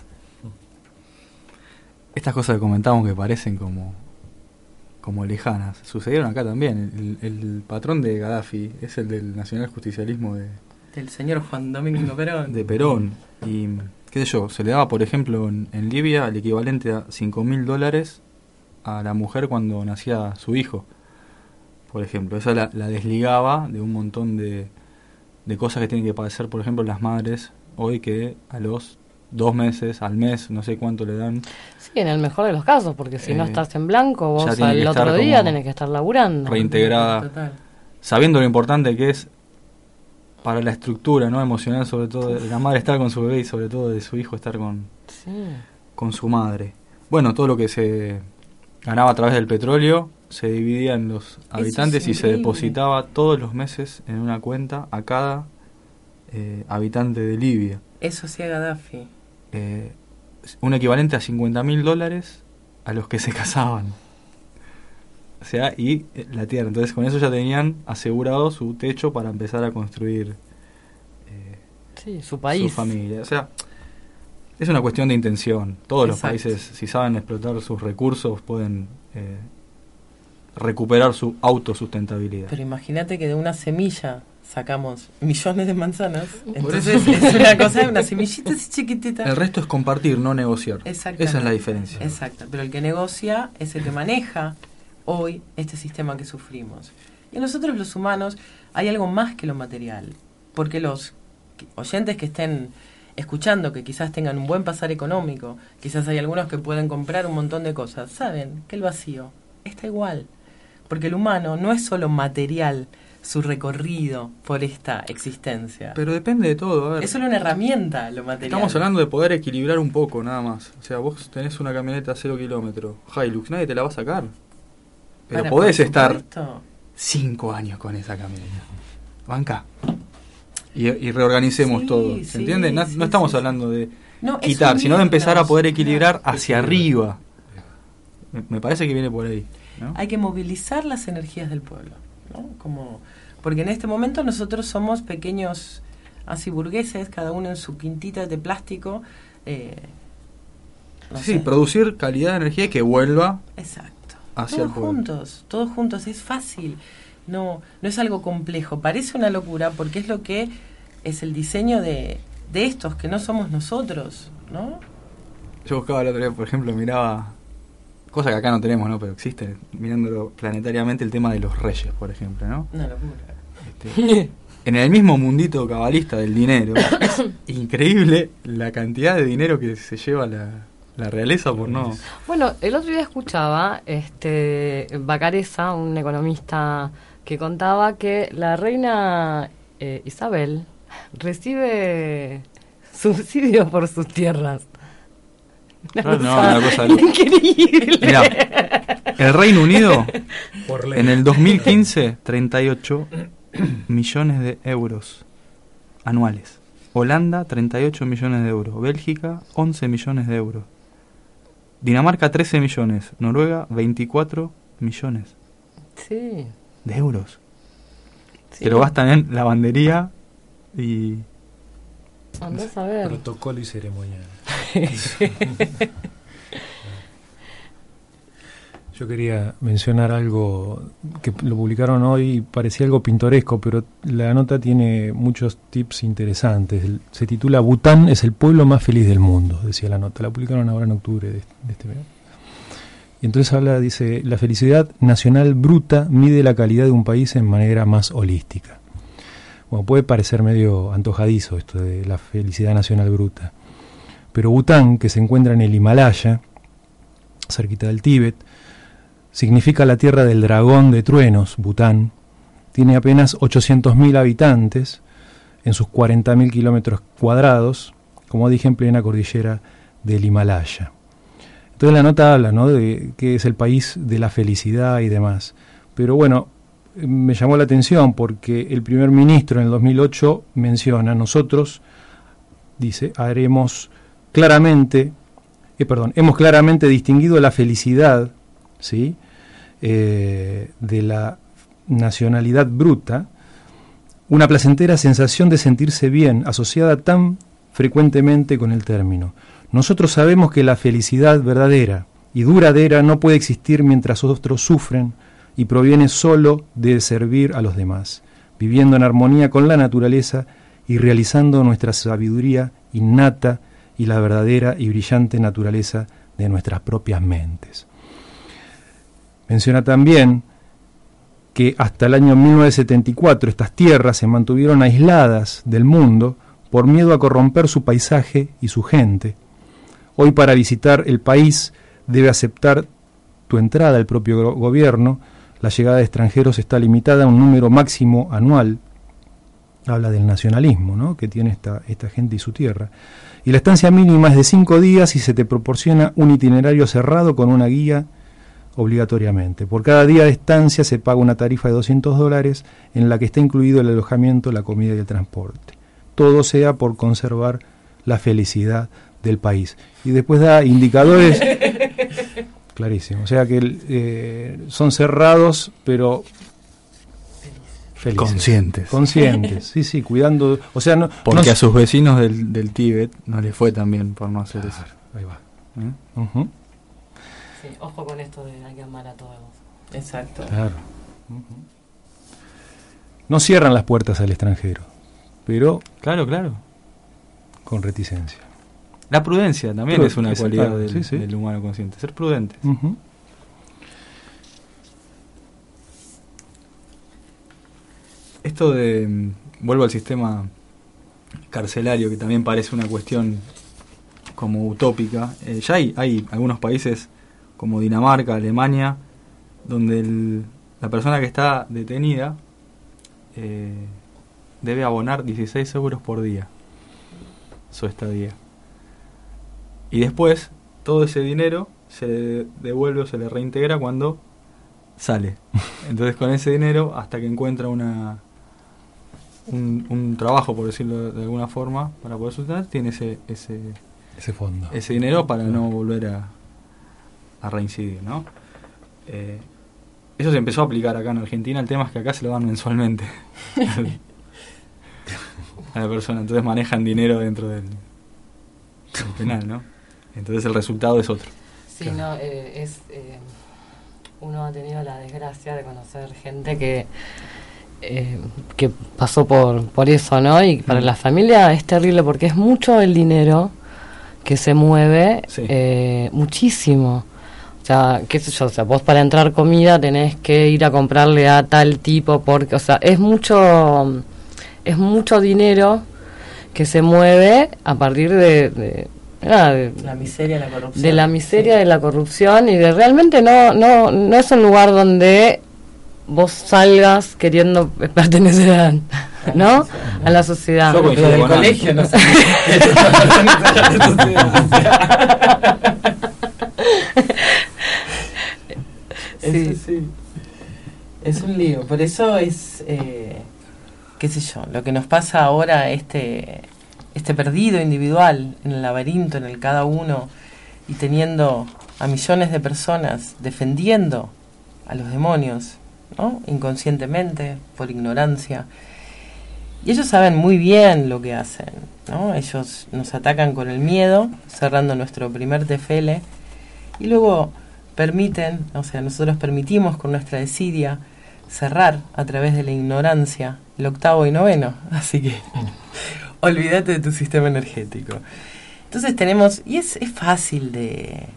Estas cosas que comentamos que parecen como, como lejanas, sucedieron acá también. El, el patrón de Gaddafi es el del nacionaljusticialismo de... Del señor Juan Domingo Perón. De Perón. Y, qué sé yo, se le daba, por ejemplo, en, en Libia el equivalente a cinco mil dólares a la mujer cuando nacía su hijo. Por ejemplo, esa la, la desligaba de un montón de, de cosas que tienen que padecer, por ejemplo, las madres hoy, que a los dos meses, al mes, no sé cuánto le dan. Sí, en el mejor de los casos, porque si eh, no estás en blanco, vos al otro como día tenés que estar laburando. Reintegrada, Total. Sabiendo lo importante que es para la estructura, ¿no?, emocional, sobre todo de la madre estar con su bebé y sobre todo de su hijo estar con, sí. con su madre. Bueno, todo lo que se ganaba a través del petróleo se dividía en los habitantes y se depositaba todos los meses en una cuenta a cada eh, habitante de Libia. Eso hacía Gaddafi. Eh, un equivalente a cincuenta mil dólares a los que se casaban. O sea, y eh, la tierra. Entonces con eso ya tenían asegurado su techo para empezar a construir eh, sí, su país, su familia. O sea, es una cuestión de intención. Todos Exacto. los países, si saben explotar sus recursos, pueden eh, recuperar su autosustentabilidad. Pero imagínate que de una semilla sacamos millones de manzanas, entonces es una cosa, una semillita así chiquitita. El resto es compartir, no negociar. Exactamente. Esa es la diferencia. Exacto, pero el que negocia es el que maneja hoy este sistema que sufrimos. Y en nosotros los humanos hay algo más que lo material, porque los oyentes que estén escuchando, que quizás tengan un buen pasar económico, quizás hay algunos que pueden comprar un montón de cosas, saben que el vacío está igual, porque el humano no es solo material, su recorrido por esta existencia. Pero depende de todo, a ver. Es solo una herramienta lo material. Estamos hablando de poder equilibrar un poco, nada más. O sea, vos tenés una camioneta a cero kilómetros, Hilux, nadie te la va a sacar. Pero Para, podés por estar supuesto. cinco años con esa camioneta. Banca. Y, y reorganicemos Sí, todo, ¿se sí, entiende? No, sí, no estamos sí, hablando de No, es quitar, sino de empezar a unirnos, poder equilibrar claro. hacia arriba. Me, me parece que viene por ahí, ¿no? Hay que movilizar las energías del pueblo, ¿no? Como, porque en este momento nosotros somos pequeños así burgueses, cada uno en su quintita de plástico. Eh, no Sí, sé. producir calidad de energía que vuelva Exacto. hacia Todos el pueblo. juntos, todos juntos, es fácil. No, no es algo complejo. Parece una locura porque es lo que es el diseño de, de estos que no somos nosotros, ¿no? Yo buscaba el otro día, por ejemplo, miraba, cosa que acá no tenemos, ¿no? Pero existe, mirándolo planetariamente, el tema de los reyes, por ejemplo, ¿no? Una locura. Este, en el mismo mundito cabalista del dinero, es increíble la cantidad de dinero que se lleva la, la realeza por no... Bueno, el otro día escuchaba este Bacareza, un economista, que contaba que la reina eh, Isabel recibe subsidios por sus tierras. Una No, cosa una cosa increíble. Mirá, el Reino Unido Por ley. en el dos mil quince, treinta y ocho millones de euros anuales. Holanda, treinta y ocho millones de euros. Bélgica, once millones de euros. Dinamarca, trece millones. Noruega, veinticuatro millones Sí. de euros. Sí. Que lo gastan en lavandería y... Andás a ver. Protocolo y ceremonia. Yo quería mencionar algo que lo publicaron hoy y parecía algo pintoresco, pero la nota tiene muchos tips interesantes. El- se titula Bután es el pueblo más feliz del mundo, decía la nota. La publicaron ahora en octubre de, de este mes. Y entonces habla, dice, la felicidad nacional bruta mide la calidad de un país en manera más holística. Bueno, puede parecer medio antojadizo esto de la felicidad nacional bruta. Pero Bután, que se encuentra en el Himalaya, cerquita del Tíbet, significa la tierra del dragón de truenos. Bután tiene apenas ochocientos mil habitantes en sus cuarenta mil kilómetros cuadrados, como dije, en plena cordillera del Himalaya. Entonces la nota habla, ¿no?, de que es el país de la felicidad y demás. Pero bueno, me llamó la atención porque el primer ministro en el dos mil ocho menciona, nosotros, dice, haremos claramente, eh, perdón, hemos claramente distinguido la felicidad, ¿sí?, eh, de la nacionalidad bruta, una placentera sensación de sentirse bien, asociada tan frecuentemente con el término. Nosotros sabemos que la felicidad verdadera y duradera no puede existir mientras otros sufren y proviene solo de servir a los demás, viviendo en armonía con la naturaleza y realizando nuestra sabiduría innata y la verdadera y brillante naturaleza de nuestras propias mentes. Menciona también que hasta el año mil novecientos setenta y cuatro estas tierras se mantuvieron aisladas del mundo por miedo a corromper su paisaje y su gente. Hoy, para visitar el país debe aceptar tu entrada al propio gobierno. La llegada de extranjeros está limitada a un número máximo anual. Habla del nacionalismo, ¿no?, que tiene esta, esta gente y su tierra. Y la estancia mínima es de cinco días y se te proporciona un itinerario cerrado con una guía obligatoriamente. Por cada día de estancia se paga una tarifa de doscientos dólares en la que está incluido el alojamiento, la comida y el transporte. Todo sea por conservar la felicidad del país. Y después da indicadores clarísimo. O sea que eh, son cerrados, pero felices. Conscientes. Conscientes, sí, sí, cuidando. O sea, no, porque no, a sus vecinos del, del Tíbet no les fue tan bien por no hacer claro, eso. Ahí va. ¿Eh? Uh-huh. Sí, ojo con esto de hay que amar a todos. Exacto. Claro. Uh-huh. No cierran las puertas al extranjero, pero claro, claro, con reticencia. La prudencia también Pru- es una cualidad claro, del, sí, sí. del humano consciente, ser prudente. Uh-huh. Esto de, vuelvo al sistema carcelario, que también parece una cuestión como utópica. Eh, ya hay, hay algunos países como Dinamarca, Alemania, donde el, la persona que está detenida eh, debe abonar dieciséis euros por día su estadía. Y después todo ese dinero se le devuelve o se le reintegra cuando sale. Entonces con ese dinero, hasta que encuentra una un, un trabajo, por decirlo de alguna forma, para poder soltar, tiene ese ese ese fondo, ese dinero para no volver a, a reincidir, ¿no? Eh, eso se empezó a aplicar acá en Argentina. El tema es que acá se lo dan mensualmente a la persona, entonces manejan dinero dentro del, del penal, ¿no? Entonces el resultado es otro. Sí, claro. no, eh, es eh, uno ha tenido la desgracia de conocer gente que eh, que pasó por por eso, ¿no? Y para mm. la familia es terrible porque es mucho el dinero que se mueve, sí. eh, muchísimo. O sea, qué sé yo, o sea, vos para entrar comida tenés que ir a comprarle a tal tipo porque, o sea, es mucho es mucho dinero que se mueve a partir de, de Ah, de, la miseria, la corrupción. De la miseria, sí. de la corrupción y de realmente no no no es un lugar donde vos salgas queriendo pertenecer a, ¿no? a la sociedad. Yo pero del colegio no sé. Sí, sí. Es un lío. Por eso es, eh, qué sé yo, lo que nos pasa ahora, este este perdido individual en el laberinto, en el cada uno, y teniendo a millones de personas defendiendo a los demonios, ¿no? Inconscientemente, por ignorancia. Y ellos saben muy bien lo que hacen, ¿no? Ellos nos atacan con el miedo, cerrando nuestro primer tefele, y luego permiten, o sea, nosotros permitimos con nuestra desidia cerrar a través de la ignorancia el octavo y noveno, así que olvídate de tu sistema energético. Entonces tenemos, y es, es fácil de,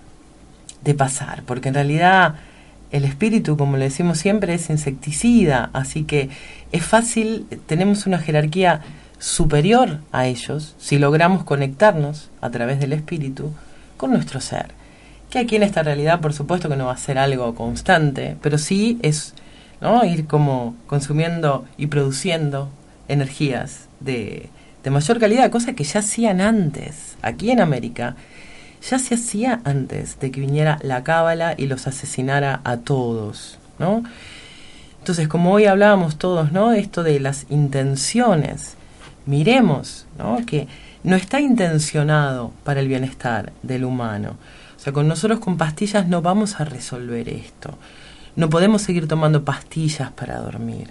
de pasar, porque en realidad el espíritu, como le decimos siempre, es insecticida, así que es fácil, tenemos una jerarquía superior a ellos si logramos conectarnos a través del espíritu con nuestro ser. Que aquí en esta realidad, por supuesto que no va a ser algo constante, pero sí es, ¿no?, ir como consumiendo y produciendo energías de, de mayor calidad, cosa que ya hacían antes. Aquí en América ya se hacía antes de que viniera la cábala y los asesinara a todos, ¿no? Entonces, como hoy hablábamos todos, ¿no?, esto de las intenciones, miremos, ¿no?, que no está intencionado para el bienestar del humano. O sea, con nosotros con pastillas no vamos a resolver esto. No podemos seguir tomando pastillas para dormir.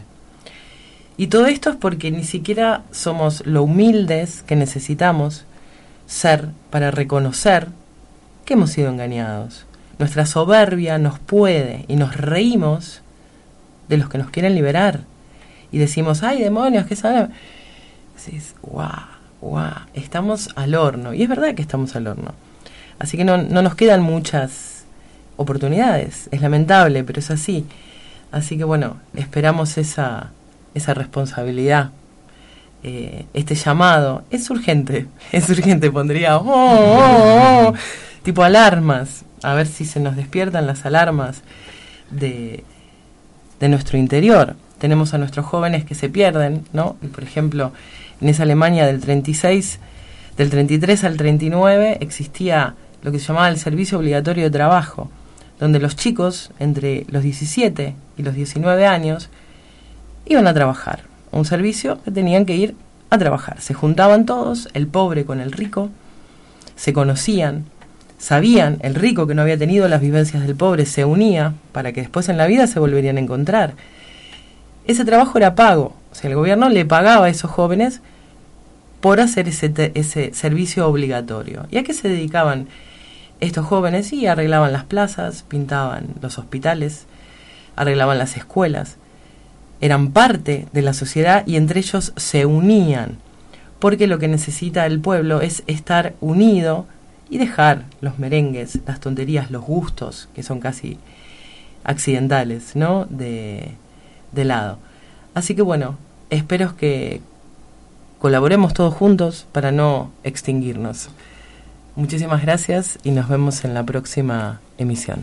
Y todo esto es porque ni siquiera somos lo humildes que necesitamos ser para reconocer que hemos sido engañados. Nuestra soberbia nos puede y nos reímos de los que nos quieren liberar. Y decimos, ¡ay, demonios, qué saben! Decís, guau, guau, estamos al horno. Y es verdad que estamos al horno. Así que no, no nos quedan muchas oportunidades. Es lamentable, pero es así. Así que bueno, esperamos esa, esa responsabilidad, eh, este llamado. Es urgente, es urgente, pondría oh, oh, oh, tipo alarmas, a ver si se nos despiertan las alarmas de, de nuestro interior. Tenemos a nuestros jóvenes que se pierden, ¿no? Y por ejemplo, en esa Alemania del treinta y seis, del treinta y tres al treinta y nueve, existía lo que se llamaba el servicio obligatorio de trabajo, donde los chicos entre los diecisiete y los diecinueve años iban a trabajar, un servicio que tenían que ir a trabajar. Se juntaban todos, el pobre con el rico, se conocían, sabían, el rico que no había tenido las vivencias del pobre se unía para que después en la vida se volverían a encontrar. Ese trabajo era pago, o sea, el gobierno le pagaba a esos jóvenes por hacer ese, te, ese servicio obligatorio. ¿Y a qué se dedicaban estos jóvenes? Y arreglaban las plazas, pintaban los hospitales, arreglaban las escuelas, eran parte de la sociedad y entre ellos se unían, porque lo que necesita el pueblo es estar unido y dejar los merengues, las tonterías, los gustos, que son casi accidentales, ¿no?, de, de lado. Así que bueno, espero que colaboremos todos juntos para no extinguirnos. Muchísimas gracias y nos vemos en la próxima emisión.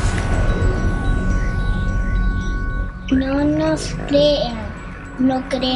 No nos crean, no crean.